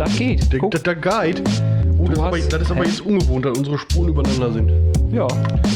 Das geht. Der Guide. Oh, das ist aber jetzt ungewohnt, dass unsere Spuren übereinander sind. Ja.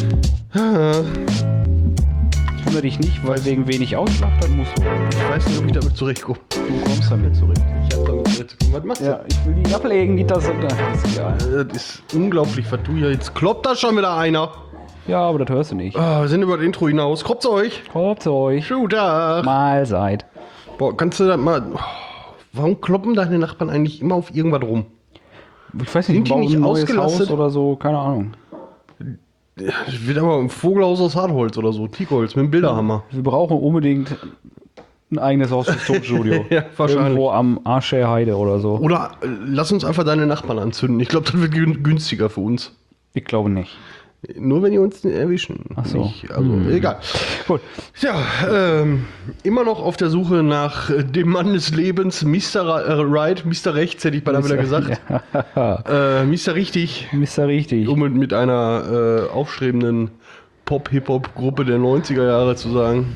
Wundere dich nicht, weil wegen wenig Ausschlag, dann musst du. Ich weiß nicht, ob ich damit zurechtkomme. Du kommst damit zurecht. Ich hab damit zurechtgekommen. Was machst du? Ja, ich will die ablegen, die Tasse. Das ist egal. Das ist unglaublich, was du hier jetzt. Kloppt da schon wieder einer? Ja, aber das hörst du nicht. Wir sind über das Intro hinaus. Kloppt's euch? Kommt zu euch. Schönen Tag. Mahlzeit. Boah, kannst du das mal... Warum kloppen deine Nachbarn eigentlich immer auf irgendwas rum? Ich weiß nicht, Sind die bauen nicht ein neues ausgelastet? Haus oder so, keine Ahnung. Das wird aber ein Vogelhaus aus Hartholz oder so. Teakholz mit einem Bilderhammer. Wir brauchen unbedingt ein eigenes Haus fürs Tonstudio. Ja, wahrscheinlich. Irgendwo am Arscher Heide oder so. Oder lass uns einfach deine Nachbarn anzünden. Ich glaube, das wird günstiger für uns. Ich glaube nicht. Nur wenn die uns erwischen. Ach so. Nicht, also, egal. Gut. Ja, immer noch auf der Suche nach dem Mann des Lebens, Mr. Right, Mr. Rechts, hätte ich beinahe wieder gesagt. Ja. Mr. Richtig, Mr. Richtig. um mit einer aufstrebenden Pop-Hip-Hop-Gruppe der 90er Jahre zu sagen.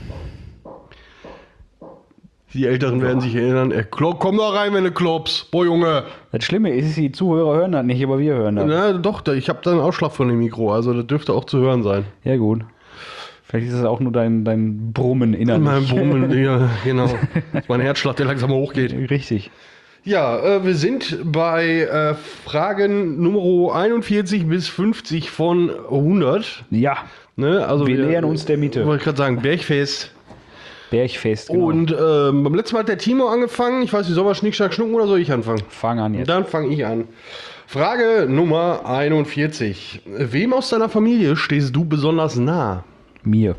Die Älteren werden sich erinnern. Komm da rein, wenn du kloppst. Boah, Junge. Das Schlimme ist, die Zuhörer hören das nicht, aber wir hören das. Na doch, ich habe da einen Ausschlag von dem Mikro, also das dürfte auch zu hören sein. Ja, gut. Vielleicht ist es auch nur dein Brummen innerlich. Mein Brummen, ja, genau. Das ist mein Herzschlag, der langsam hochgeht. Richtig. Ja, wir sind bei Fragen Nummer 41 bis 50 von 100. Ja, Ne? Also wir nähern uns der Mitte. Wollte ich gerade sagen, Bergfest. Bergfest, genau. Und beim letzten Mal hat der Timo angefangen. Ich weiß nicht, soll man Schnick, Schnack, Schnucken oder soll ich anfangen? Fang an jetzt. Dann fange ich an. Frage Nummer 41. Wem aus deiner Familie stehst du besonders nah? Mir.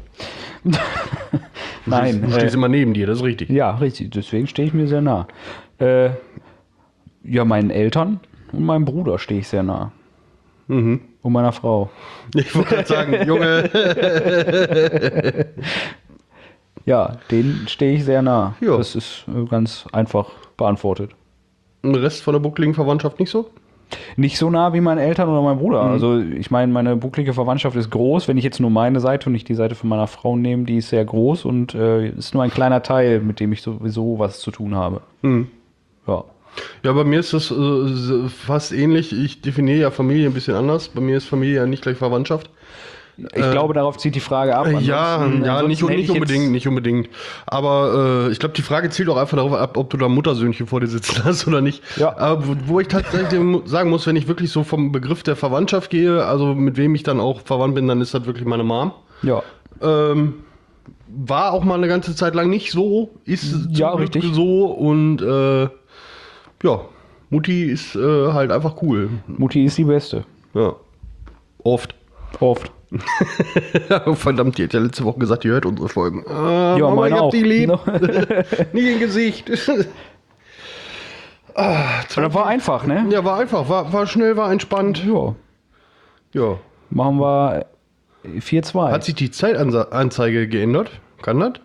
Nein. Du stehst immer neben dir, das ist richtig. Ja, richtig. Deswegen stehe ich mir sehr nah. Ja, meinen Eltern und meinem Bruder stehe ich sehr nah. Mhm. Und meiner Frau. Ich wollte gerade sagen, Junge. Ja, denen stehe ich sehr nah. Ja. Das ist ganz einfach beantwortet. Und der Rest von der buckligen Verwandtschaft nicht so? Nicht so nah wie meine Eltern oder mein Bruder. Also ich meine, meine bucklige Verwandtschaft ist groß. Wenn ich jetzt nur meine Seite und nicht die Seite von meiner Frau nehme, die ist sehr groß und ist nur ein kleiner Teil, mit dem ich sowieso was zu tun habe. Mhm. Ja. Ja, bei mir ist das fast ähnlich. Ich definiere ja Familie ein bisschen anders. Bei mir ist Familie ja nicht gleich Verwandtschaft. Ich glaube, darauf zieht die Frage ab. Ansonsten nicht hätte ich jetzt- nicht unbedingt. Aber ich glaube, die Frage zielt auch einfach darauf ab, ob du da Muttersöhnchen vor dir sitzen hast oder nicht. Ja. Aber wo ich tatsächlich sagen muss, wenn ich wirklich so vom Begriff der Verwandtschaft gehe, also mit wem ich dann auch verwandt bin, dann ist das wirklich meine Mom. Ja. War auch mal eine ganze Zeit lang nicht so, ist Ja, zum Glück richtig. so und ja, Mutti ist halt einfach cool. Mutti ist die Beste. Ja. Oft. Oft. Verdammt, die hat ja letzte Woche gesagt, die hört unsere Folgen. Ja, Mama, meine ich hab auch. die lieb. Nie im Gesicht. Das war einfach, ne? Ja, war einfach. War schnell, war entspannt. Ja. Ja. Machen wir 4-2. Hat sich die Zeitanzeige geändert? Kann das?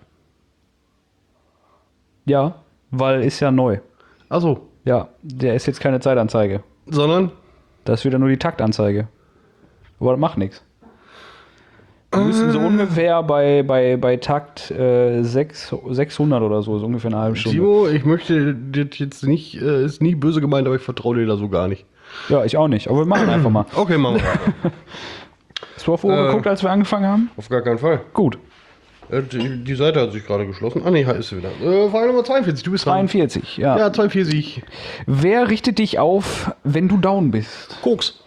Ja, weil ist ja neu. Achso. Ja, der ist jetzt keine Zeitanzeige. Sondern? Das ist wieder nur die Taktanzeige. Aber das macht nichts. Wir müssen so ungefähr bei Takt 600 oder so, ungefähr eine halbe Stunde. Timo, ich möchte das jetzt nicht, ist nie böse gemeint, aber ich vertraue dir da so gar nicht. Ja, ich auch nicht, aber wir machen einfach mal. Okay, machen wir. Hast du auf Uhr geguckt, als wir angefangen haben? Auf gar keinen Fall. Gut. Die Seite hat sich gerade geschlossen. Ah, nee, ist sie wieder. Frage Nummer 42, du bist dran. 42, ja. Ja, 42. Wer richtet dich auf, wenn du down bist? Koks.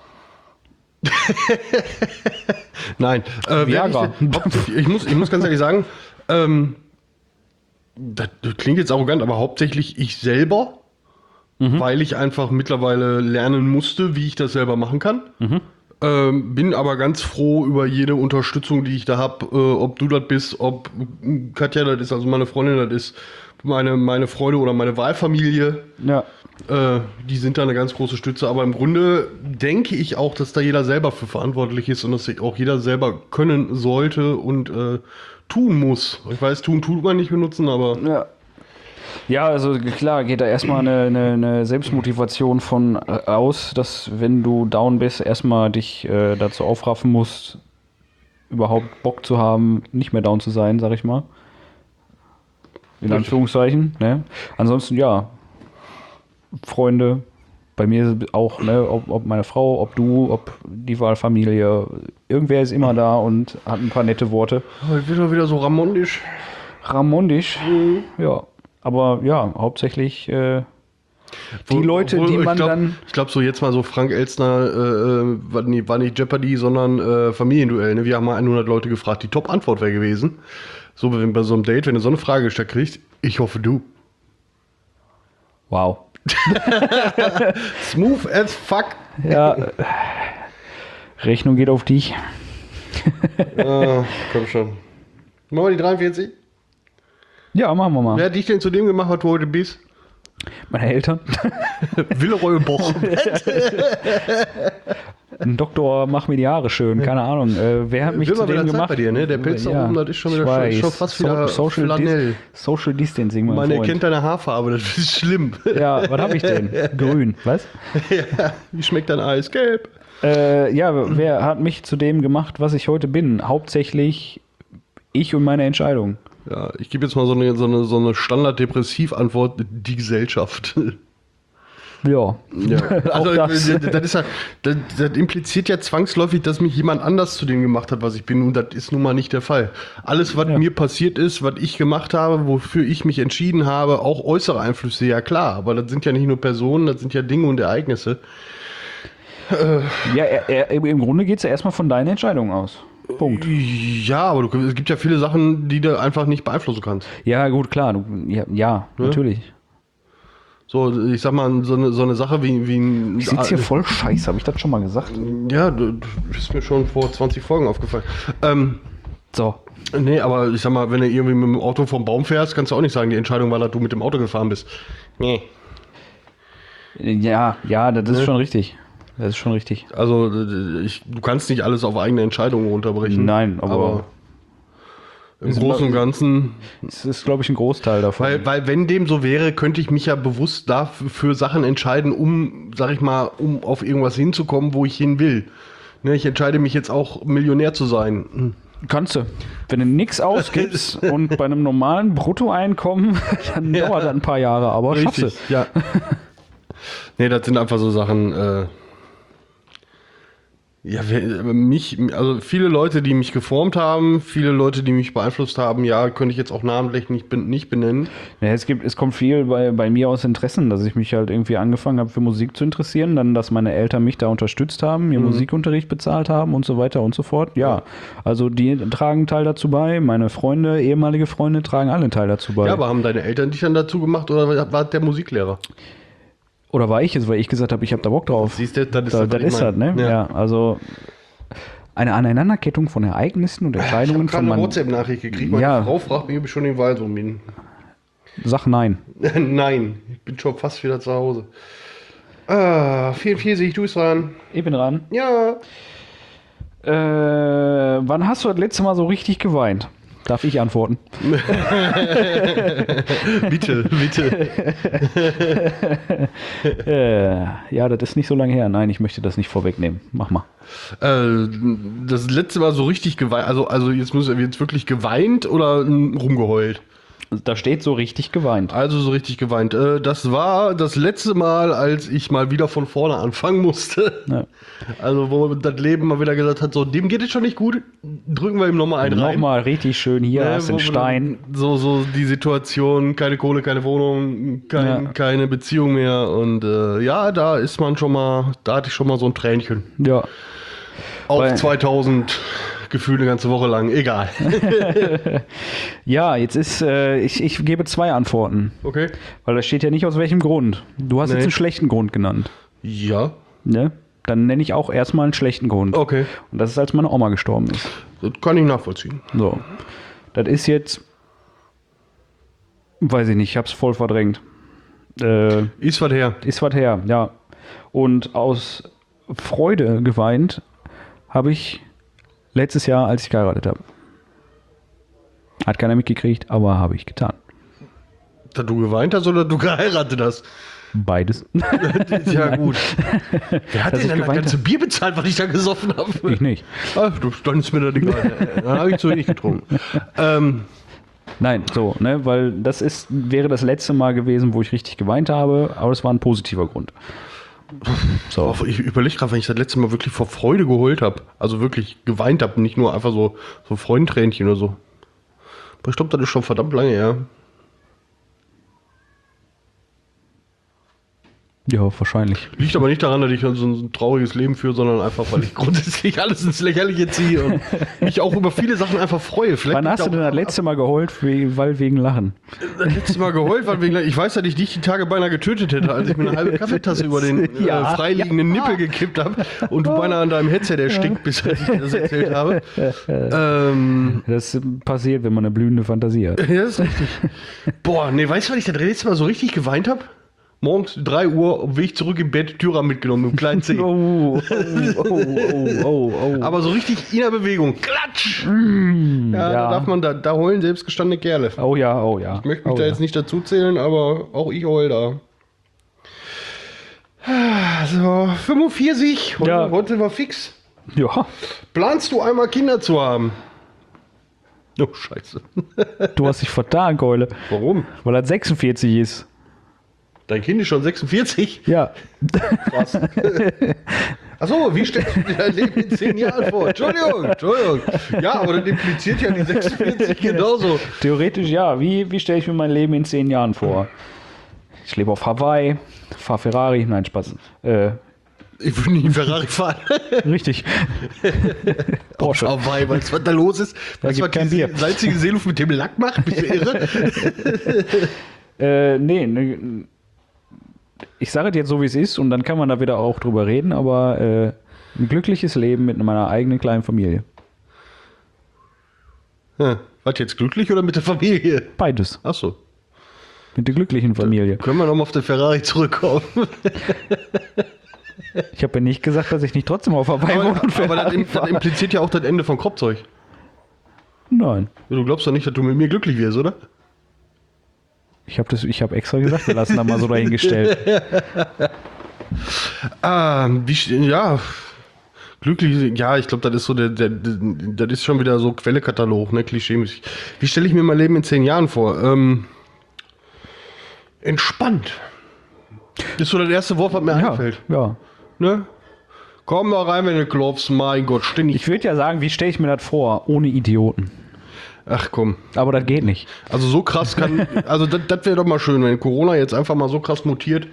Nein. Viagra. Ich muss ganz ehrlich sagen, das klingt jetzt arrogant, aber hauptsächlich ich selber, weil ich einfach mittlerweile lernen musste, wie ich das selber machen kann. Bin aber ganz froh über jede Unterstützung, die ich da habe, ob du das bist, ob Katja das ist, also meine Freundin das ist, meine Freunde oder meine Wahlfamilie. Ja. Die sind da eine ganz große Stütze, aber im Grunde denke ich auch, dass da jeder selber für verantwortlich ist und dass sich auch jeder selber können sollte und tun muss. Ich weiß, tut man nicht benutzen, aber Ja. Ja, also klar, geht da erstmal eine Selbstmotivation von aus, dass wenn du down bist, erstmal dich dazu aufraffen musst, überhaupt Bock zu haben, nicht mehr down zu sein, sag ich mal. In Anführungszeichen. Ne? Ansonsten, ja, Freunde, bei mir auch, ne, ob meine Frau, ob du, ob die Wahlfamilie, irgendwer ist immer da und hat ein paar nette Worte. Heute wird er wieder so ramondisch. Ramondisch, ja. Aber ja, hauptsächlich die Leute, die man dann... Ich glaube, so jetzt mal so Frank Elstner, war nicht Jeopardy, sondern Familienduell. Ne? Wir haben mal 100 Leute gefragt. Die Top-Antwort wäre gewesen, so bei so einem Date, wenn du so eine Frage gestellt kriegst, ich hoffe du. Wow. Smooth as fuck. Ja, Rechnung geht auf dich. Komm schon. Machen wir die 43? Ja, machen wir mal. Wer hat dich denn zu dem gemacht, was du heute bist? Meine Eltern. Willeroy Boch. Ein Doktor, mach mir die Haare schön, keine Ahnung. Wer hat mich Will zu mal wieder dem Zeit gemacht? bei dir, ne? Der Pilz da oben, das ist schon Ich wieder weiß. schon fast wieder Flanell. Social Distancing, mein Man Freund. erkennt deine Haarfarbe, das ist schlimm. Ja, was habe ich denn? Grün, was? Ja, wie schmeckt dein Eis? Gelb. Ja, wer hat mich zu dem gemacht, was ich heute bin? Hauptsächlich ich und meine Entscheidung. Ja, ich gebe jetzt mal so eine Standard-Depressiv-Antwort, die Gesellschaft. Ja, Ja. auch Also, das. das impliziert ja zwangsläufig, dass mich jemand anders zu dem gemacht hat, was ich bin. Und das ist nun mal nicht der Fall. Alles, was mir passiert ist, was ich gemacht habe, wofür ich mich entschieden habe, auch äußere Einflüsse, ja klar. Aber das sind ja nicht nur Personen, das sind ja Dinge und Ereignisse. Ja, im Grunde geht es ja erstmal von deiner Entscheidung aus. Punkt. Ja, aber es gibt ja viele Sachen, die du einfach nicht beeinflussen kannst. Ja, gut, klar. Ja, natürlich. So, ich sag mal, so eine Sache wie ein... Ich sitze hier voll scheiße, habe ich das schon mal gesagt? Ja, du ist mir schon vor 20 Folgen aufgefallen. So. Nee, aber ich sag mal, wenn du irgendwie mit dem Auto vom Baum fährst, kannst du auch nicht sagen, die Entscheidung war, dass du mit dem Auto gefahren bist. Nee. Ja, das ist schon richtig. Das ist schon richtig. Also, du kannst nicht alles auf eigene Entscheidungen runterbrechen. Nein, aber im Großen und Ganzen... es ist, glaube ich, ein Großteil davon. Weil wenn dem so wäre, könnte ich mich ja bewusst dafür Sachen entscheiden, um, sag ich mal, um auf irgendwas hinzukommen, wo ich hin will. Ne, ich entscheide mich jetzt auch, Millionär zu sein. Kannst du. Wenn du nichts ausgibst und bei einem normalen Bruttoeinkommen, dann dauert das ein paar Jahre, aber schaffst du. Ja. Nee, das sind einfach so Sachen, also viele Leute, die mich geformt haben, viele Leute, die mich beeinflusst haben, ja, könnte ich jetzt auch namentlich nicht benennen. Ja, es kommt viel bei mir aus Interessen, dass ich mich halt irgendwie angefangen habe, für Musik zu interessieren, dann, dass meine Eltern mich da unterstützt haben, mir Musikunterricht bezahlt haben und so weiter und so fort. Ja, also die tragen einen Teil dazu bei, meine Freunde, ehemalige Freunde tragen alle einen Teil dazu bei. Ja, aber haben deine Eltern dich dann dazu gemacht oder war der Musiklehrer? Oder war ich es, weil ich gesagt habe, ich habe da Bock drauf. Siehst du, das ist das, ne? Ja, also eine Aneinanderkettung von Ereignissen und Entscheidungen ich habe gerade eine WhatsApp-Nachricht gekriegt. Meine Frau fragt mich, ob ich schon im Wald rum bin. Sag nein. Nein, ich bin schon fast wieder zu Hause. 44, du bist dran. Ich bin dran. Ja. Wann hast du das letzte Mal so richtig geweint? Darf ich antworten? Bitte. Ja, das ist nicht so lange her. Nein, ich möchte das nicht vorwegnehmen. Mach mal. Das letzte Mal so richtig geweint, also jetzt wirklich geweint oder rumgeheult? Da steht so richtig geweint. Also so richtig geweint. Das war das letzte Mal, als ich mal wieder von vorne anfangen musste. Ja. Also wo das Leben mal wieder gesagt hat, so dem geht es schon nicht gut, drücken wir ihm nochmal einen rein. Nochmal richtig schön, hier hast du einen Stein. So die Situation, keine Kohle, keine Wohnung, keine Beziehung mehr. Und ja, da hatte ich schon mal so ein Tränchen. Ja. Auf 2000 Gefühl eine ganze Woche lang, egal. Ja, jetzt ist, ich gebe 2 Antworten. Okay. Weil da steht ja nicht aus welchem Grund. Du hast jetzt einen schlechten Grund genannt. Ja. Ne? Dann nenne ich auch erstmal einen schlechten Grund. Okay. Und das ist, als meine Oma gestorben ist. Das kann ich nachvollziehen. So. Das ist jetzt, weiß ich nicht, ich hab's voll verdrängt. Ist was her. Ist was her, ja. Und aus Freude geweint habe ich letztes Jahr, als ich geheiratet habe. Hat keiner mitgekriegt, aber habe ich getan. Dass du geweint hast oder du geheiratet hast? Beides. Ja, gut. Wer hat denn dann das ganze Bier bezahlt, was ich da gesoffen habe? Ich nicht. Ach, dann ist mir das egal. Dann habe ich zu wenig getrunken. Nein, so, ne, weil wäre das letzte Mal gewesen, wo ich richtig geweint habe, aber es war ein positiver Grund. So. Ich überlege gerade, wenn ich das letzte Mal wirklich vor Freude geheult habe. Also wirklich geweint habe, nicht nur einfach so Freudentränchen oder so. Aber ich glaube, das ist schon verdammt lange her. Ja, wahrscheinlich. Liegt aber nicht daran, dass ich so ein trauriges Leben führe, sondern einfach, weil ich grundsätzlich alles ins Lächerliche ziehe und mich auch über viele Sachen einfach freue. Vielleicht Wann hast du denn das letzte Mal geheult, weil wegen Lachen? Das letzte Mal geheult, weil ich weiß, dass ich dich die Tage beinahe getötet hätte, als ich mir eine halbe Kaffeetasse über den freiliegenden Nippel gekippt habe und du beinahe an deinem Headset erstickt bist, als ich dir das erzählt habe. Das passiert, wenn man eine blühende Fantasie hat. Ja, das ist richtig. Boah, nee, weißt du, was ich das letzte Mal so richtig geweint habe? Morgens 3 Uhr, auf dem Weg zurück im Bett, Türrahmen mitgenommen, mit dem kleinen Zeh. Aber so richtig in der Bewegung. Klatsch! Ja, da heulen selbstgestandene Kerle. Oh ja. Ich möchte mich da jetzt nicht dazu zählen, aber auch ich heul da. So, 45. Heute war fix. Ja. Planst du einmal Kinder zu haben? Oh, scheiße. Du hast dich vertan, Keule. Warum? Weil er 46 ist. Dein Kind ist schon 46? Ja. Krass. Achso, wie stellst du dir dein Leben in 10 Jahren vor? Entschuldigung. Ja, aber das impliziert ja die 46 genauso. Theoretisch ja. Wie stelle ich mir mein Leben in 10 Jahren vor? Ich lebe auf Hawaii, fahre Ferrari. Nein, Spaß. Ich würde nicht einen Ferrari fahren. Richtig. Porsche. Hawaii, weißt du, was da los ist? Weißt du, was die salzige Seeluft mit dem Lack macht? Bist du irre? Nee, ich sage es jetzt so, wie es ist und dann kann man da wieder auch drüber reden, aber ein glückliches Leben mit meiner eigenen kleinen Familie. Ja, wart jetzt glücklich oder mit der Familie? Beides. Ach so. Mit der glücklichen Familie. Können wir nochmal auf den Ferrari zurückkommen? Ich habe ja nicht gesagt, dass ich nicht trotzdem auf Hawaii wohne und aber das impliziert ja auch das Ende von Kropfzeug. Nein. Du glaubst doch nicht, dass du mit mir glücklich wirst, oder? Ich habe extra gesagt, wir lassen da mal so dahingestellt. Ja, glücklich, ja, ich glaube, das ist so das ist schon wieder so Quellekatalog, ne, klischeemäßig. Wie stelle ich mir mein Leben in 10 Jahren vor? Entspannt. Das ist so das erste Wort, was mir einfällt. Ja. Ne? Komm da rein, wenn du klopfst, mein Gott, ständig. Ich würde ja sagen, wie stelle ich mir das vor, ohne Idioten? Ach komm. Aber das geht nicht. Also so krass also das wäre doch mal schön, wenn Corona jetzt einfach mal so krass mutiert,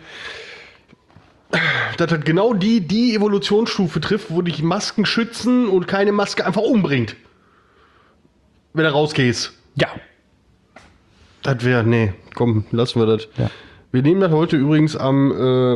dass das genau die Evolutionsstufe trifft, wo dich Masken schützen und keine Maske einfach umbringt. Wenn du rausgehst. Ja. Das wäre, nee, komm, lassen wir das. Ja. Wir nehmen das heute übrigens am,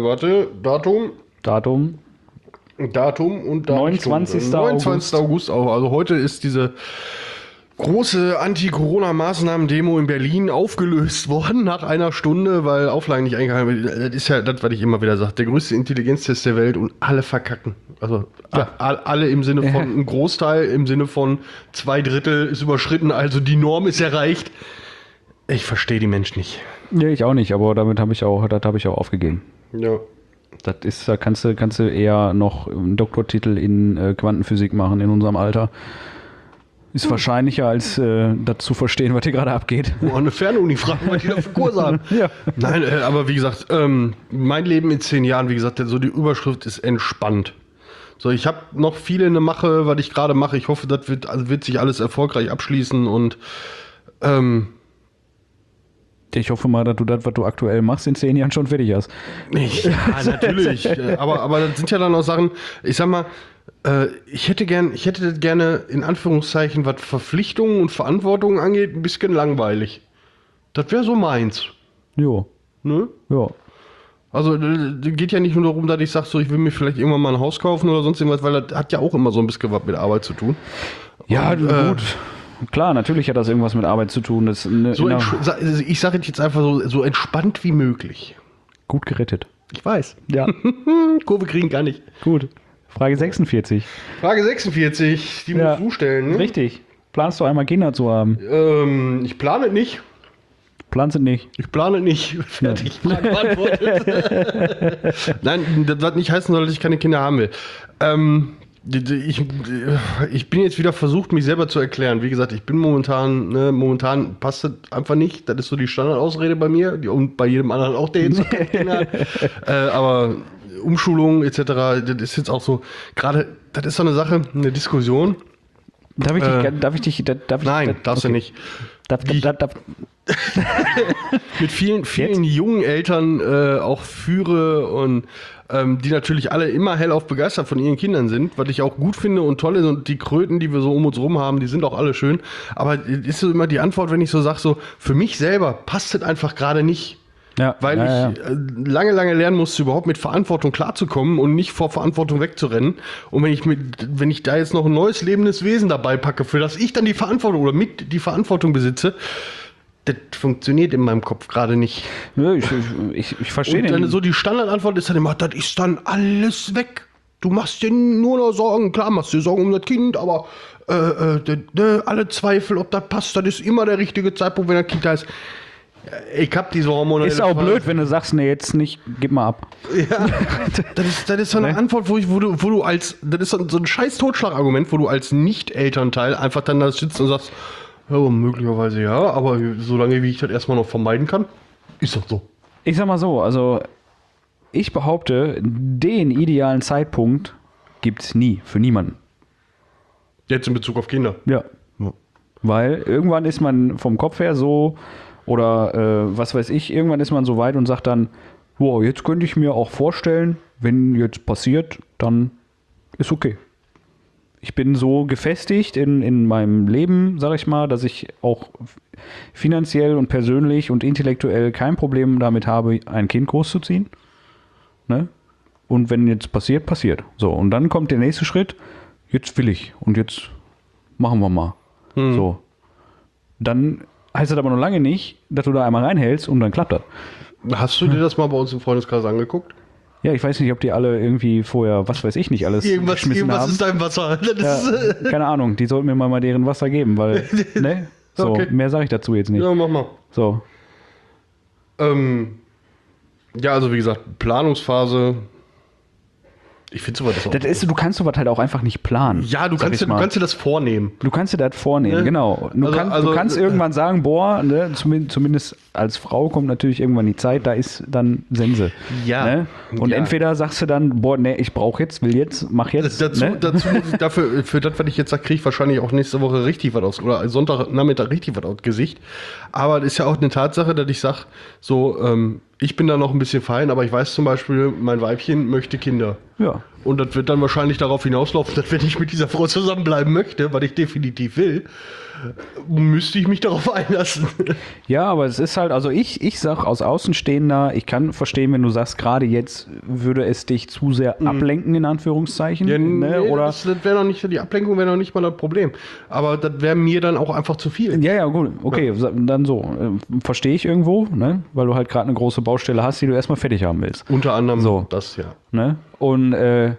Datum und 29. August auf. Also heute ist diese große Anti-Corona-Maßnahmen-Demo in Berlin aufgelöst worden nach einer Stunde, weil Auflagen nicht eingehalten werden. Das ist ja das, was ich immer wieder sage. Der größte Intelligenztest der Welt und alle verkacken. Also alle im Sinne von ein Großteil, im Sinne von 2/3 ist überschritten, also die Norm ist erreicht. Ich verstehe die Menschen nicht. Ja, ich auch nicht, aber das habe ich auch aufgegeben. Ja. Da kannst du eher noch einen Doktortitel in Quantenphysik machen in unserem Alter. Ist wahrscheinlicher, als das zu verstehen, was hier gerade abgeht. Oh, eine Fernuni fragen, was die da für Kurse haben. Ja. Nein, aber wie gesagt, mein Leben in 10 Jahren, wie gesagt, so die Überschrift ist entspannt. So, ich habe noch viele in der Mache, was ich gerade mache. Ich hoffe, das wird sich alles erfolgreich abschließen und ich hoffe mal, dass du das, was du aktuell machst, in 10 Jahren schon fertig hast. Ja, natürlich. aber das sind ja dann auch Sachen, ich sag mal, ich hätte das gerne in Anführungszeichen, was Verpflichtungen und Verantwortungen angeht, ein bisschen langweilig. Das wäre so meins. Jo. Ne? Ja. Also geht ja nicht nur darum, dass ich sage, so, ich will mir vielleicht irgendwann mal ein Haus kaufen oder sonst irgendwas, weil das hat ja auch immer so ein bisschen was mit Arbeit zu tun. Ja, und, gut. Klar, natürlich hat das irgendwas mit Arbeit zu tun. Das ich sage jetzt einfach so entspannt wie möglich. Gut gerettet. Ich weiß. Ja. Kurve kriegen kann ich. Gut. Frage 46. Frage 46, die musst du stellen. Ne? Richtig. Planst du einmal Kinder zu haben? Ich plane nicht. Planst du nicht? Ich plane nicht. Fertig. Frage beantwortet. Nein, das wird nicht heißen soll, dass ich keine Kinder haben will. Ich bin jetzt wieder versucht, mich selber zu erklären. Wie gesagt, ich bin momentan passt das einfach nicht. Das ist so die Standardausrede bei mir und bei jedem anderen auch, der jetzt Kinder hat. Aber Umschulung etc., das ist jetzt auch so, gerade, das ist so eine Sache, eine Diskussion. Nein, darfst du nicht. Darf, Mit vielen jungen Eltern auch führe und die natürlich alle immer hellauf begeistert von ihren Kindern sind, was ich auch gut finde und toll ist, und die Kröten, die wir so um uns rum haben, die sind auch alle schön, aber ist so immer die Antwort, wenn ich so sage, so, für mich selber passt das einfach gerade nicht. ja, Weil ich lange lernen musste, überhaupt mit Verantwortung klarzukommen und nicht vor Verantwortung wegzurennen. Und wenn ich da jetzt noch ein neues lebendes Wesen dabei packe, für das ich dann die Verantwortung oder mit die Verantwortung besitze, das funktioniert in meinem Kopf gerade nicht. Ja, ich verstehe Und dann den. so die Standardantwort ist dann immer, das ist dann alles weg. Du machst dir nur noch Sorgen. Klar, machst dir Sorgen um das Kind, aber alle Zweifel, ob das passt, das ist immer der richtige Zeitpunkt, wenn das Kind da ist. Ich hab diese Hormone. Ist auch blöd, wenn du sagst, nee, jetzt nicht, gib mal ab. Ja, das ist so eine Antwort, wo du als, das ist so ein scheiß Totschlagargument, wo du als Nicht-Elternteil einfach dann da sitzt und sagst, ja, möglicherweise ja, aber solange wie ich das erstmal noch vermeiden kann, ist das so. Ich sag mal so, also ich behaupte, den idealen Zeitpunkt gibt's nie, für niemanden. Jetzt in Bezug auf Kinder. Ja. Weil irgendwann ist man vom Kopf her so, oder was weiß ich, irgendwann ist man so weit und sagt dann, wow, jetzt könnte ich mir auch vorstellen, wenn jetzt passiert, dann ist okay. Ich bin so gefestigt in meinem Leben, sag ich mal, dass ich auch finanziell und persönlich und intellektuell kein Problem damit habe, ein Kind großzuziehen. Ne? Und wenn jetzt passiert, passiert. So, und dann kommt der nächste Schritt, jetzt will ich und jetzt machen wir mal. So. Dann heißt das aber noch lange nicht, dass du da einmal reinhältst und dann klappt das. Hast du dir das mal bei uns im Freundeskreis angeguckt? Ja, ich weiß nicht, ob die alle irgendwie vorher, was weiß ich nicht, alles geschmissen irgendwas haben. ist da im Wasser. Ja, keine Ahnung, die sollten mir mal deren Wasser geben, weil, ne? So, Okay. mehr sage ich dazu jetzt nicht. Ja, mach mal. So. Ja, also wie gesagt, Planungsphase. Ich finde sowas auch. Das ist, du kannst sowas halt auch einfach nicht planen. Ja, du sag kannst ich mal. dir das vornehmen. Du kannst dir das vornehmen, Ne? genau. Du Also, kannst irgendwann sagen, boah, ne, zumindest als Frau kommt natürlich irgendwann die Zeit, da ist dann Sense. Ja. Ne? Und Ja. entweder sagst du dann, boah, ne, ich brauche jetzt, will jetzt, mach jetzt. Dazu Ne? muss ich dafür, für das, was ich jetzt sage, kriege ich wahrscheinlich auch nächste Woche richtig was aus, oder Sonntagnachmittag richtig was aus Gesicht. Aber das ist ja auch eine Tatsache, dass ich sage, so, ich bin da noch ein bisschen fein, aber ich weiß zum Beispiel, mein Weibchen möchte Kinder. Ja. Und das wird dann wahrscheinlich darauf hinauslaufen, dass wenn ich mit dieser Frau zusammenbleiben möchte, was ich definitiv will, müsste ich mich darauf einlassen. Ja, aber es ist halt, also ich sag aus Außenstehender, ich kann verstehen, wenn du sagst, gerade jetzt würde es dich zu sehr ablenken, in Anführungszeichen. Ja, ne? Oder das wäre noch nicht, die Ablenkung wäre noch nicht mal das Problem. Aber das wäre mir dann auch einfach zu viel. ja, gut, okay, dann so. Verstehe ich irgendwo, ne? Weil du halt gerade eine große Baustelle hast, die du erstmal fertig haben willst. Unter anderem So. das, ja. Ne? Und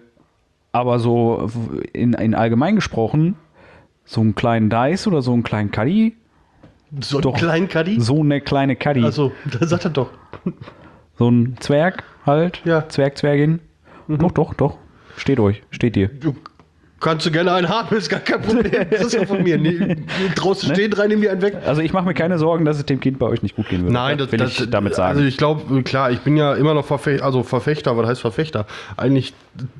aber so in allgemein gesprochen, so einen kleinen Dice oder so einen kleinen Caddy, So einen Doch. kleinen Caddy? so eine kleine Caddy, Also, da sagt er doch. so ein Zwerg halt, Ja. Zwergin. Doch, steht dir. Du kannst du gerne einen haben, ist gar kein Problem. Das ist ja von mir. Nee, draußen stehen, rein, nimm dir einen weg. Also ich mache mir keine Sorgen, dass es dem Kind bei euch nicht gut gehen würde. Nein, will ich damit sagen. Also ich glaube, klar, ich bin ja immer noch Verfechter, was heißt Verfechter? Eigentlich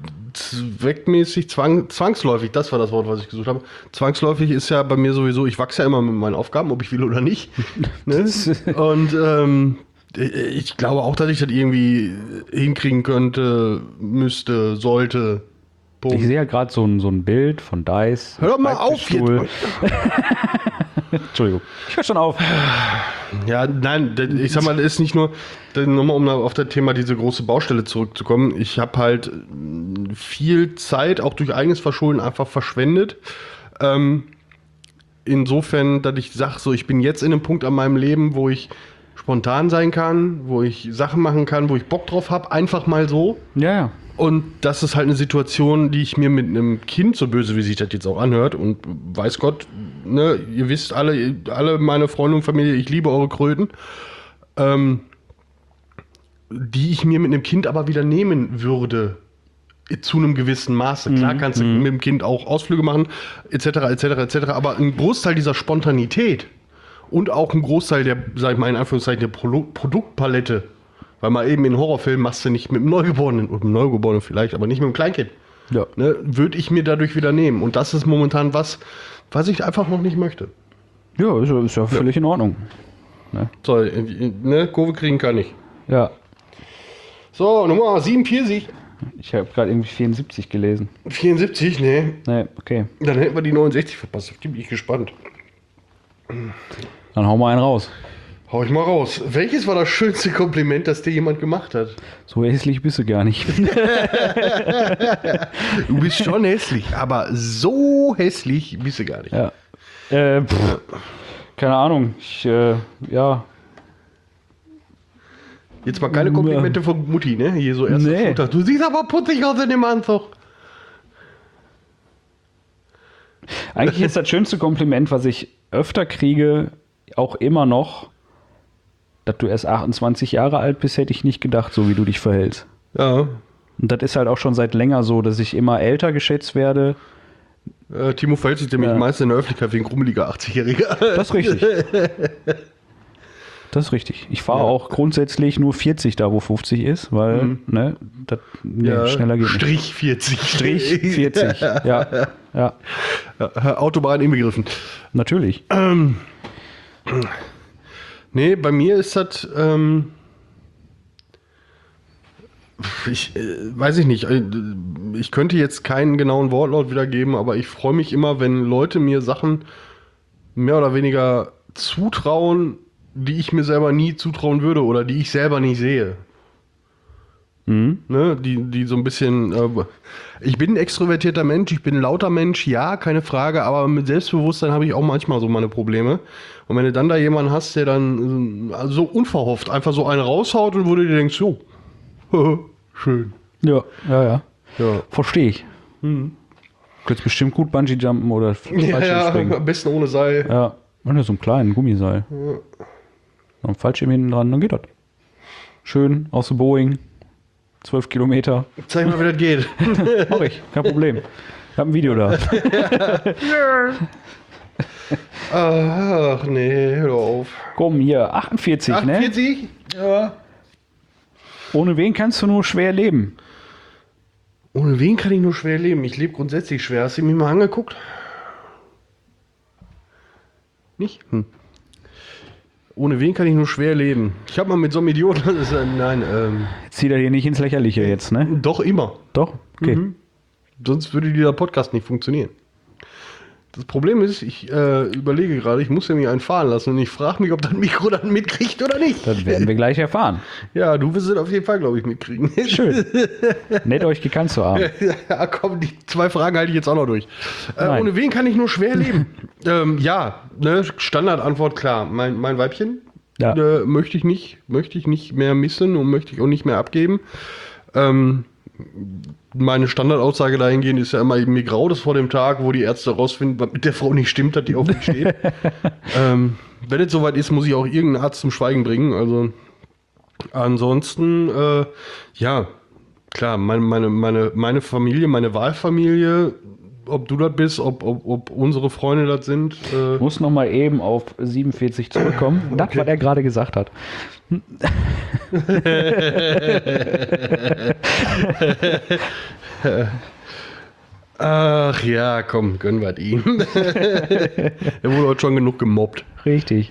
zweckmäßig, zwangsläufig, das war das Wort, was ich gesucht habe. Zwangsläufig ist ja bei mir sowieso, ich wachse ja immer mit meinen Aufgaben, ob ich will oder nicht. Ne? Und ich glaube auch, dass ich das irgendwie hinkriegen könnte, müsste, sollte. Punkt. Ich sehe ja gerade so ein Bild von Dice. Hör doch mal auf Schreibtischstuhl. jetzt. Entschuldigung, ich höre schon auf. Ja, nein, ich sag mal, das ist nicht nur, nochmal um auf das Thema diese große Baustelle zurückzukommen, ich habe halt viel Zeit, auch durch eigenes Verschulden, einfach verschwendet. Insofern, dass ich sage, so, ich bin jetzt in einem Punkt an meinem Leben, wo ich spontan sein kann, wo ich Sachen machen kann, wo ich Bock drauf habe, einfach mal so. Ja. Und das ist halt eine Situation, die ich mir mit einem Kind, so böse wie sich das jetzt auch anhört, und weiß Gott, ne, ihr wisst alle meine Freunde und Familie, ich liebe eure Kröten, die ich mir mit einem Kind aber wieder nehmen würde, zu einem gewissen Maße. Klar kannst du mit dem Kind auch Ausflüge machen, etc., aber ein Großteil dieser Spontanität und auch ein Großteil der, sag ich mal in Anführungszeichen, der Produktpalette, Weil mal eben in Horrorfilm machst du nicht mit dem Neugeborenen, oder mit dem Neugeborenen vielleicht, aber nicht mit dem Kleinkind. Ja. Ne, würde ich mir dadurch wieder nehmen. Und das ist momentan was ich einfach noch nicht möchte. Ja, ist ja völlig in Ordnung. So, ne, Kurve kriegen kann ich. Ja. So, Nummer 47. Ich habe gerade irgendwie 74 gelesen. 74, ne. Nee, okay. Dann hätten wir die 69 verpasst. Da bin ich gespannt. Dann hau mal einen raus. Hau ich mal raus. Welches war das schönste Kompliment, das dir jemand gemacht hat? So hässlich bist du gar nicht. Du bist schon hässlich, aber so hässlich bist du gar nicht. Ja. Keine Ahnung. Ja. Jetzt mal keine Komplimente von Mutti, ne? Hier so erst Nee. Du siehst aber putzig aus in dem Anzug. Eigentlich ist das schönste Kompliment, was ich öfter kriege, auch immer noch, dass du erst 28 Jahre alt bist, hätte ich nicht gedacht, so wie du dich verhältst. Ja. Und das ist halt auch schon seit länger so, dass ich immer älter geschätzt werde. Timo verhält sich nämlich meist in der Öffentlichkeit wie ein krummeliger 80-Jähriger. Das ist richtig. Das ist richtig. Ich fahre auch grundsätzlich nur 40 da, wo 50 ist, weil, das schneller geht nicht. Strich 40. Strich 40, ja. Autobahn inbegriffen. Natürlich. Nee, bei mir ist das, weiß ich nicht, ich könnte jetzt keinen genauen Wortlaut wiedergeben, aber ich freue mich immer, wenn Leute mir Sachen mehr oder weniger zutrauen, die ich mir selber nie zutrauen würde oder die ich selber nicht sehe. Ne, die so ein bisschen, ich bin ein extrovertierter Mensch, ich bin ein lauter Mensch, ja, keine Frage, aber mit Selbstbewusstsein habe ich auch manchmal so meine Probleme. Und wenn du dann da jemanden hast, der dann so unverhofft einfach so einen raushaut und wo du dir denkst, jo, schön. Ja. Ja. Verstehe ich. Du könntest bestimmt gut Bungee-Jumpen oder Fallschirmspringen. Am besten ohne Seil. Ja, und so einen kleinen Gummiseil. Ja. Ein Fallschirm hinten dran, dann geht das. Schön, aus der Boeing. 12 Kilometer. Zeig mal, wie das geht. Mach ich, kein Problem. Ich habe ein Video da. Ach nee, hör doch auf. Komm, hier, 48, 48? ne? Ja. Ohne wen kannst du nur schwer leben? Ohne wen kann ich nur schwer leben? Ich lebe grundsätzlich schwer. Hast du mich mal angeguckt? Nicht? Ohne wen kann ich nur schwer leben? Ich habe mal mit so einem Idioten... Zieh da hier nicht ins Lächerliche jetzt, ne? Doch immer. Doch? Okay. Sonst würde dieser Podcast nicht funktionieren. Das Problem ist, ich überlege gerade, ich muss ja mir einen fahren lassen und ich frage mich, ob das Mikro dann mitkriegt oder nicht. Das werden wir gleich erfahren. Ja, du wirst es auf jeden Fall, glaube ich, mitkriegen. Schön. Nett, euch gekannt zu haben. Ja, komm, die 2 Fragen halte ich jetzt auch noch durch. Nein. Ohne wen kann ich nur schwer leben? Ja, ne, Standardantwort, klar. Mein Weibchen Ja. möchte ich nicht mehr missen und möchte ich auch nicht mehr abgeben. Meine Standardaussage dahingehend ist ja immer, mir graut es vor dem Tag, wo die Ärzte rausfinden, was mit der Frau nicht stimmt, dass die auf mich steht. Wenn es soweit ist, muss ich auch irgendeinen Arzt zum Schweigen bringen. Also ansonsten, ja, klar, meine Familie, meine Wahlfamilie, ob du das bist, ob unsere Freunde das sind. Ich muss noch mal eben auf 47 zurückkommen. Das, was er gerade gesagt hat. Ach ja, komm, gönnen wir ihm. Er wurde heute schon genug gemobbt. Richtig.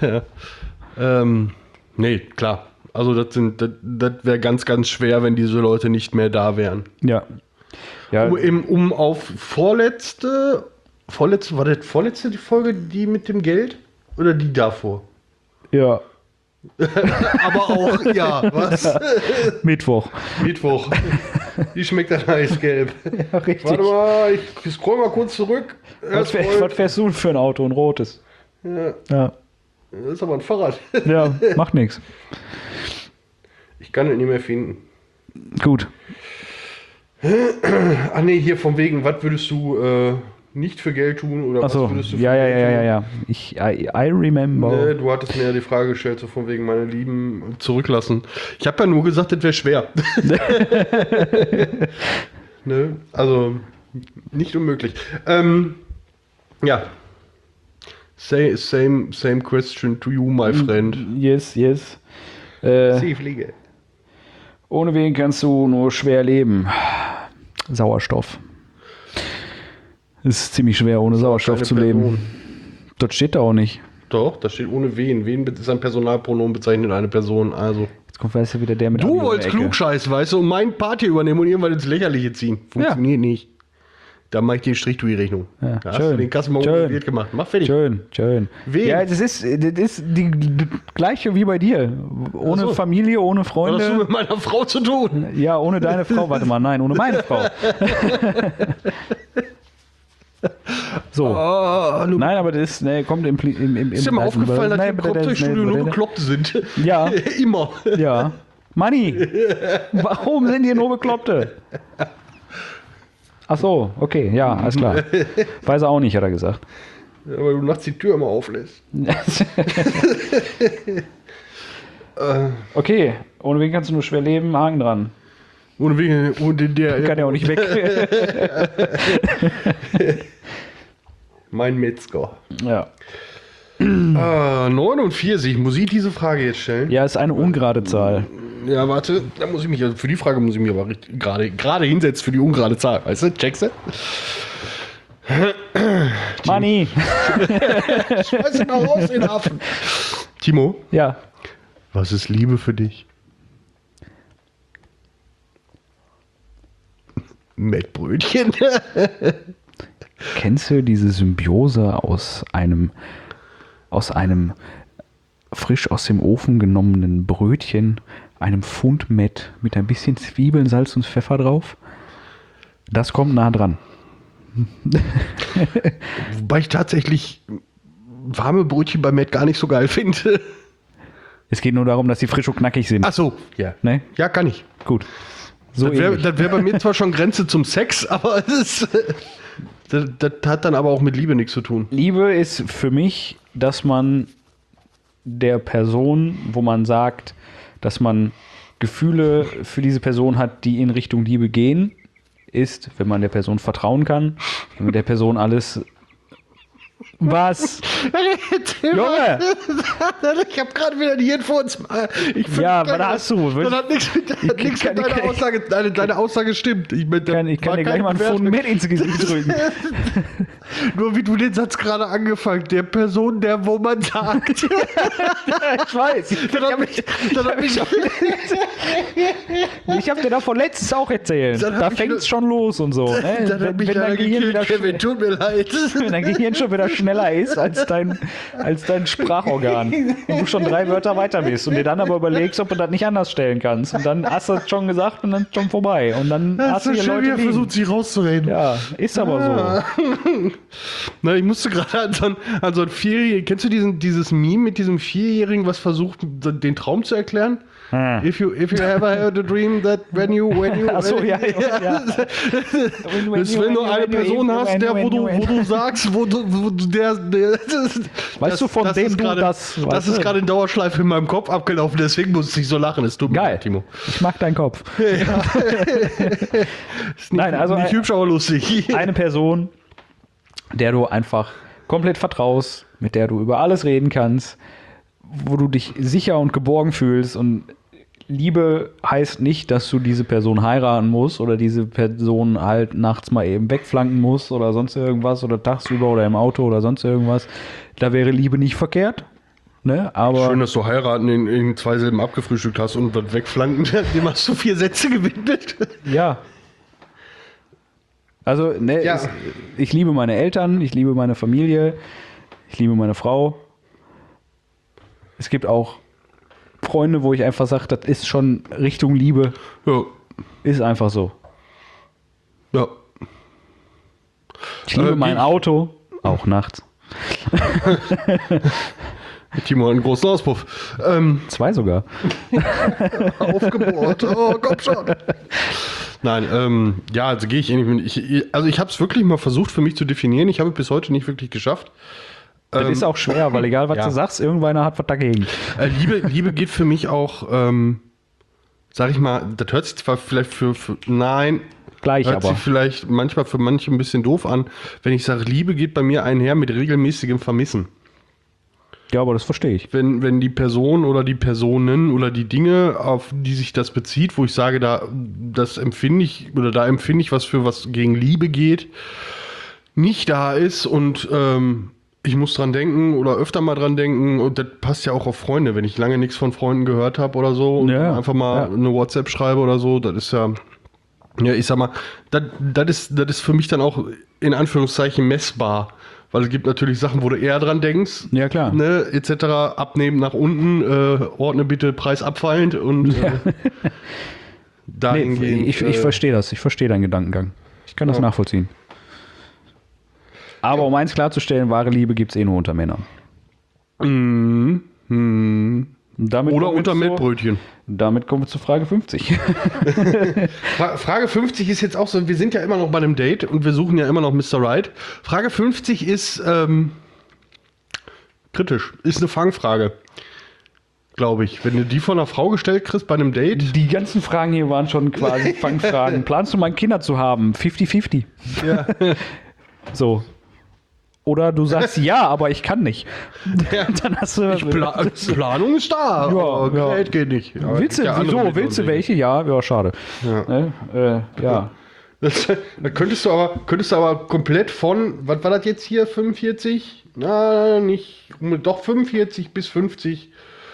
Nee, klar. Also das wäre ganz, ganz schwer, wenn diese Leute nicht mehr da wären. Ja. Ja. Um auf vorletzte, war das vorletzte die Folge, die mit dem Geld? Oder die davor? Ja. Aber auch, ja, was? Mittwoch. Mittwoch. Die schmeckt dann eisgelb. Ja, richtig. Warte mal, ich scroll mal kurz zurück. Was fährst du für ein Auto? Ein rotes? Ja. Das ist aber ein Fahrrad. Ja, macht nichts. Ich kann es nicht mehr finden. Gut. Ah nee, hier von wegen, was würdest du nicht für Geld tun oder Achso, was würdest du für ja. Geld tun? I remember. Nee, du hattest mir ja die Frage gestellt, so von wegen meine Lieben zurücklassen. Ich habe ja nur gesagt, das wäre schwer. Ne? Also nicht unmöglich. Ja. Same question to you, my friend. Yes. Sie fliege. Ohne wen kannst du nur schwer leben? Sauerstoff. Es ist ziemlich schwer, ohne Sauerstoff zu leben. Das steht da auch nicht. Doch, da steht ohne wen. Wen ist ein Personalpronomen, bezeichnet eine Person. Also. Jetzt kommt weißt du wieder der mit Du Abi um die wolltest Ecke. klugscheißen, weißt du, und meinen Part hier übernehmen und irgendwann ins Lächerliche ziehen. Funktioniert nicht. Da mache ich den Strich durch die Rechnung. Ja, Da hast du den Kassenbon motiviert gemacht. Mach fertig. Schön. Wen? Ja, das ist die gleiche wie bei dir. Ohne Ach so. Familie, ohne Was hast du Freunde. mit meiner Frau zu tun? Ja, ohne deine Frau. Warte mal, nein, ohne meine Frau. So. Nein, aber das kommt im Ist dir mal aufgefallen, dass wir im Kopfzeugstudio nur Bekloppte sind? Ja. Immer. Ja. Manni, warum sind hier nur Bekloppte? Ach so, okay, ja, alles klar. Weiß er auch nicht, hat er gesagt. Ja, weil du nachts die Tür immer auflässt. Okay, ohne wen kannst du nur schwer leben? Haken dran. Ohne wegen, ohne der. Kann ja auch nicht weg. Mein Metzger. Ja. 49. Muss ich diese Frage jetzt stellen? Ja, ist eine ungerade Zahl. Ja, warte. Da muss ich mich, für die Frage muss ich mich aber richtig gerade hinsetzen für die ungerade Zahl. Weißt du? Checkst du? Manni! Schmeiß ihn mal raus, den Affen. Timo, Ja. was ist Liebe für dich? Mettbrötchen. Kennst du diese Symbiose aus einem frisch aus dem Ofen genommenen Brötchen, einem Pfund Mett mit ein bisschen Zwiebeln, Salz und Pfeffer drauf? Das kommt nah dran. Wobei ich tatsächlich warme Brötchen bei Mett gar nicht so geil finde. Es geht nur darum, dass sie frisch und knackig sind. Ach so, ja. Ne? Ja, kann ich. Gut. So Das ähnlich. wäre bei mir zwar schon Grenze zum Sex, aber es ist, das hat dann aber auch mit Liebe nichts zu tun. Liebe ist für mich, dass man der Person, wo man sagt, dass man Gefühle für diese Person hat, die in Richtung Liebe gehen, ist, wenn man der Person vertrauen kann, wenn man der Person alles... Was? Junge! Ich habe gerade wieder die Infos. Ja, was hast du? Das hat nichts mit deiner Aussage. Deine Aussage stimmt. Ich kann dir gleich mal einen Pfund Mett ins Gesicht drücken. Nur wie du den Satz gerade angefangen, der Person, wo man sagt. Ich weiß. Ich habe dir davon letztens auch erzählt. Dann hab Da ich fängt es schon los und so. Ne? Dann hat mich leider gekillt, Kevin. Tut mir leid. Wenn dein Gehirn schon wieder schneller ist als dein Sprachorgan und du schon 3 Wörter weiter bist und dir dann aber überlegst, ob du das nicht anders stellen kannst. Und dann hast du es schon gesagt und dann ist schon vorbei. Und dann hast du hier Leute liegen. versucht, sie rauszureden. Ja, ist aber so. Na, ich musste gerade an so ein Vierjährigen. Kennst du dieses Meme mit diesem Vierjährigen, was versucht, den Traum zu erklären? If you ever had a dream that when you Ach so, ja. wenn du eine Person hast, wo du sagst, wo du Weißt du, von dem du das weißt ist du? gerade in Dauerschleife in meinem Kopf abgelaufen, deswegen musste ich so lachen. Es tut mir Geil. leid, Timo. Ich mag deinen Kopf. Ist Nein, also nicht hübsch, aber lustig. eine Person, der du einfach komplett vertraust, mit der du über alles reden kannst, wo du dich sicher und geborgen fühlst. Und Liebe heißt nicht, dass du diese Person heiraten musst oder diese Person halt nachts mal eben wegflanken musst oder sonst irgendwas oder tagsüber oder im Auto oder sonst irgendwas. Da wäre Liebe nicht verkehrt. Ne? Aber Schön, dass du heiraten in 2 Silben abgefrühstückt hast und was wegflanken. Dem hast du 4 Sätze gewidmet. ja. Also, ne, Ja. ich liebe meine Eltern, ich liebe meine Familie, ich liebe meine Frau. Es gibt auch Freunde, wo ich einfach sage, das ist schon Richtung Liebe. Ja. Ist einfach so. Ja. Ich liebe mein ich- Auto, auch nachts. Timo hat einen großen Auspuff. 2 sogar. Aufgebohrt. Oh, komm schon. Nein, ja, also gehe ich ähnlich mit. Ich habe es wirklich mal versucht für mich zu definieren. Ich habe es bis heute nicht wirklich geschafft. Das ist auch schwer, weil egal was ja. du sagst, irgendeiner hat was dagegen. Liebe geht für mich auch, sag ich mal, das hört sich zwar vielleicht nein, Gleich hört aber. sich vielleicht manchmal für manche ein bisschen doof an, wenn ich sage, Liebe geht bei mir einher mit regelmäßigem Vermissen. Ja, aber das verstehe ich. Wenn die Person oder die Personen oder die Dinge, auf die sich das bezieht, wo ich sage, da empfinde ich, was gegen Liebe geht, nicht da ist und ich muss dran denken oder öfter mal dran denken und das passt ja auch auf Freunde, wenn ich lange nichts von Freunden gehört habe oder so und einfach mal eine WhatsApp schreibe oder so, das ist ja, ich sag mal, das ist für mich dann auch in Anführungszeichen messbar. Weil es gibt natürlich Sachen, wo du eher dran denkst. Ja, klar. Ne, etc. Abnehmen nach unten, ordne bitte Preis abfallend und dahingehend. Ich verstehe das. Ich verstehe deinen Gedankengang. Ich kann das nachvollziehen. Aber um eins klarzustellen, wahre Liebe gibt es nur unter Männern. Oder unter Mettbrötchen. Damit kommen wir zu Frage 50. Frage 50 ist jetzt auch so, wir sind ja immer noch bei einem Date und wir suchen ja immer noch Mr. Right. Frage 50 ist kritisch, ist eine Fangfrage, glaube ich. Wenn du die von einer Frau gestellt kriegst bei einem Date. Die ganzen Fragen hier waren schon quasi Fangfragen. Planst du mal Kinder zu haben? 50-50. Ja. So. Oder du sagst ja, aber ich kann nicht. Ja. Dann hast du. Planung ist da, aber Geld geht nicht. Ja, willst du, wieso? Willst du welche? Ja, schade. Ja. Ja. Da könntest du aber komplett von, was war das jetzt hier, 45? Na, nicht, doch 45 bis 50.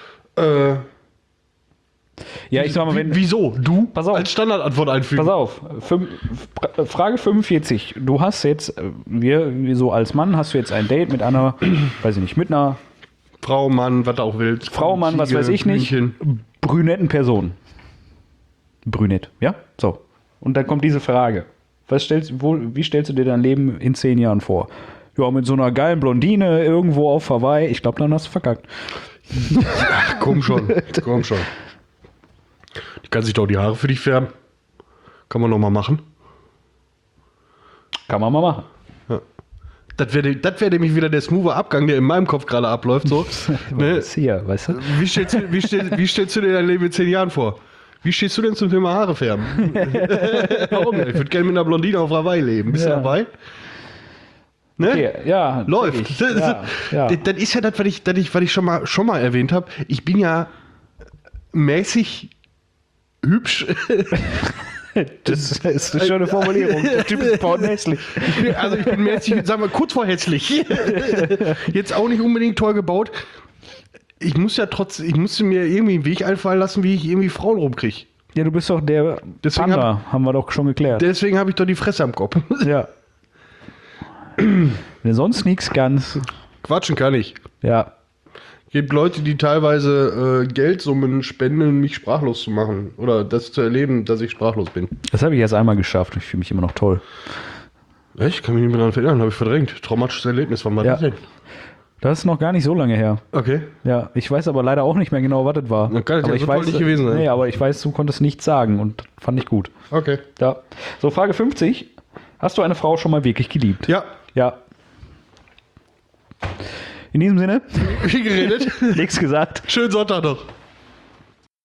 Ja, ich sag mal, wieso? Du Pass auf. als Standardantwort einfügen. Pass auf, Frage 45. Du hast jetzt, wie so als Mann, hast du jetzt ein Date mit einer, weiß ich nicht, mit einer Frau, Mann, was du auch willst. Frau, Mann, was weiß ich nicht, brünetten Person. Brünett, ja? So. Und dann kommt diese Frage. Wie stellst du dir dein Leben in 10 Jahren vor? Ja, mit so einer geilen Blondine irgendwo auf Hawaii. Ich glaube, dann hast du verkackt. Ach, komm schon. Die kann sich doch die Haare für dich färben. Kann man noch mal machen. Kann man mal machen. Ja. Das wär nämlich wieder der smoothe Abgang, der in meinem Kopf gerade abläuft. So. Ne? Hier, weißt du? Wie stellst du dir dein Leben in 10 Jahren vor? Wie stehst du denn zum Thema Haare färben? Warum denn? Ich würde gerne mit einer Blondine auf Hawaii leben. Bist du dabei? Ne? Okay, ja. Läuft. Ja. Das ist ja das, was ich schon mal erwähnt habe. Ich bin ja mäßig hübsch. Das ist eine schöne Formulierung. Der Typ ist pornhässlich. Also ich bin mäßig, sagen wir, kurz vor hässlich. Jetzt auch nicht unbedingt toll gebaut. Ich musste mir irgendwie einen Weg einfallen lassen, wie ich irgendwie Frauen rumkriege. Ja, du bist doch der Panda, haben wir doch schon geklärt. Deswegen habe ich doch die Fresse am Kopf. Ja. Wenn du sonst nichts kannst. Quatschen kann ich. Ja. Es gibt Leute, die teilweise Geldsummen spenden, mich sprachlos zu machen. Oder das zu erleben, dass ich sprachlos bin. Das habe ich erst einmal geschafft. Ich fühle mich immer noch toll. Ich kann mich nicht mehr daran erinnern, habe ich verdrängt. Traumatisches Erlebnis, wann war das denn? Das ist noch gar nicht so lange her. Okay. Ja, ich weiß aber leider auch nicht mehr genau, was das war. Dann kann es ja ich so weiß nicht gewesen sein. Nee, aber ich weiß, du konntest nichts sagen und fand ich gut. Okay. Ja. So, Frage 50. Hast du eine Frau schon mal wirklich geliebt? Ja. Ja. In diesem Sinne. Viel geredet. Nichts gesagt. Schönen Sonntag noch.